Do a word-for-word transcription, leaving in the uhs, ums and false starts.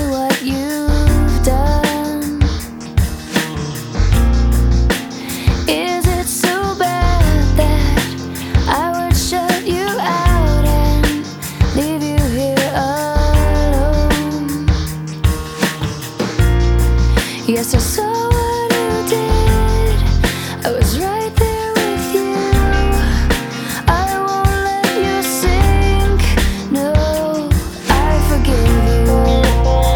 what you've done. Is it so bad that I would shut you out and leave you here alone? Yes, there's so